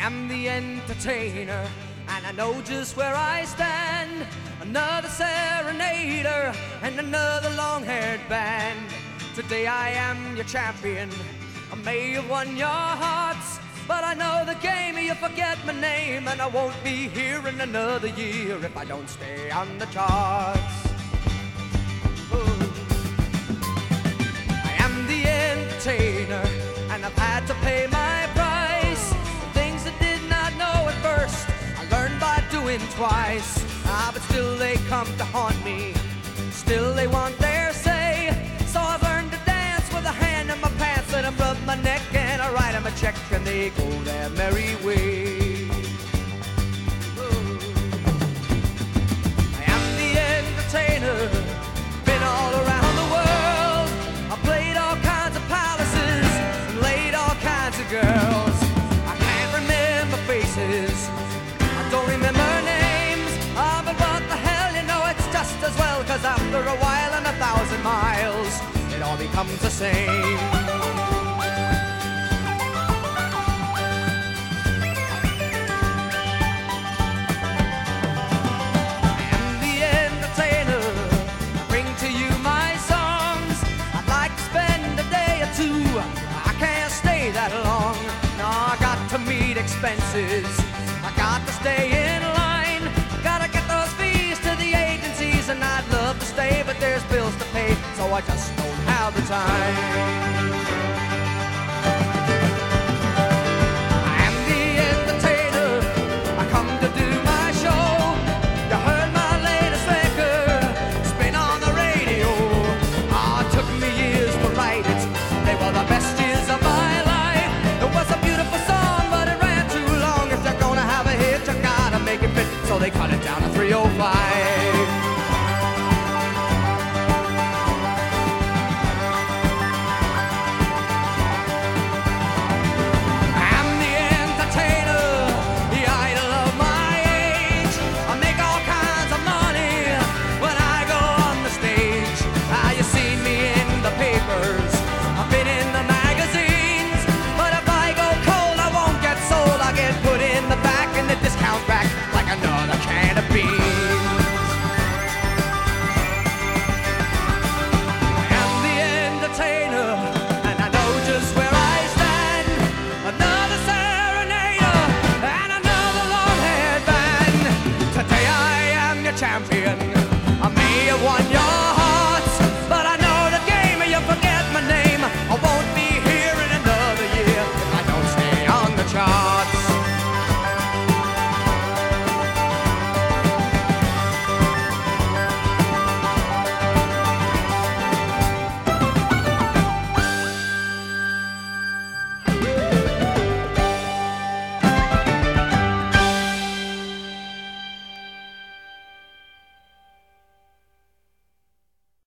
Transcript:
am the entertainer, and I know just where I stand. Another serenader and another long-haired band. Today I am your champion. I may have won your hearts, but I know the game. You forget my name, and I won't be here in another year if I don't stay on the charts. Ooh. I am the entertainer, and I've had to pay my price. Things I did not know at first, I learned by doing twice. But still they come to haunt me, still they want their say. So I've learned to dance with a hand in my pants, let them rub my neck, and I write them a check, and they go their merry way. Ooh. I am the entertainer, been all around the world. I played all kinds of palaces and laid all kinds of girls. I can't remember faces, I don't remember names, but what the hell, you know it's just as well, 'cause after a while and 1,000 miles, it all becomes the same. I am the entertainer, I bring to you my songs. I'd like to spend a day or two, I can't stay that long. No, I got to meet expenses, I got to stay in line, gotta get those fees to the agencies, and I'd love to stay, but there's bills to pay, so I just don't have the time.